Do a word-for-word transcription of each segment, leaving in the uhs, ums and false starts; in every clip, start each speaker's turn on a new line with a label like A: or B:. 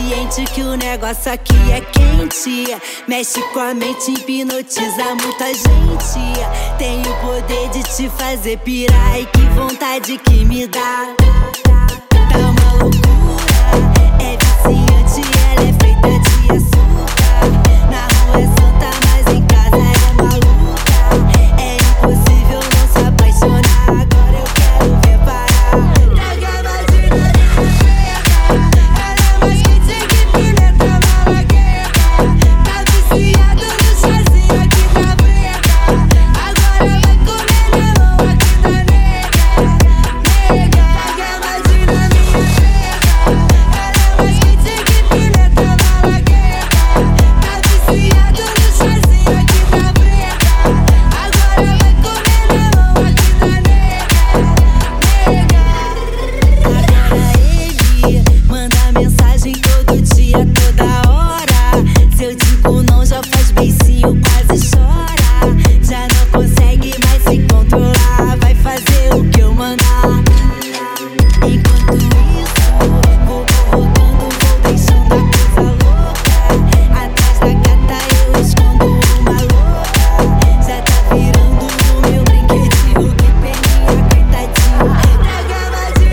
A: ciente que o negócio aqui é quente. Mexe com a mente, hipnotiza muita gente. Tem o poder de te fazer pirar. E que vontade que me dá. Tá uma loucura. É viciante, ela é feita de açúcar. Na rua é santa, mas em casa é maluca. É impossível não se apaixonar. Agora eu quero ver parar. Traga mais de ela é mais quente que penetra malagueta. Tá viciado no chazinho aqui da preta. Agora vai comer na mão aqui da nega. Nega, traga mais de na minha preta. Ela é mais quente que penetra malagueta. Tá viciado no chazinho aqui da preta. Agora vai comer na mão aqui da nega. Nega. Agora ele manda mensagem todo dia, toda hora. Se eu digo não, já faz beicinho, quase chora. Já não consegue mais se controlar. Vai fazer o que eu mandar. Enquanto isso, vou provocando, vou deixando a coisa louca. Atrás da gata eu escondo uma louca. Já tá virando o meu brinquedinho. Que peninha, coitadinho. Traga mais de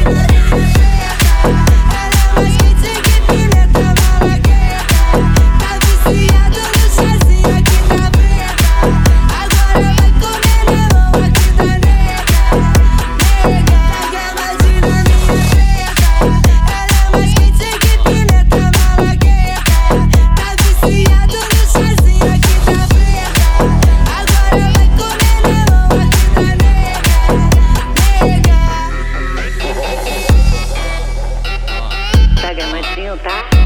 A: ela é mais quente que penetra malagueta. Tá viciado no chazinho aqui da preta. Agora vai comer na mão aqui da nega. Nega, traga mais de na minha preta. Ela é mais quente que penetra malagueta. Tá viciado no chazinho aqui da preta. Agora vai comer na mão aqui da nega. Nega.
B: Tá gamadinho, tá?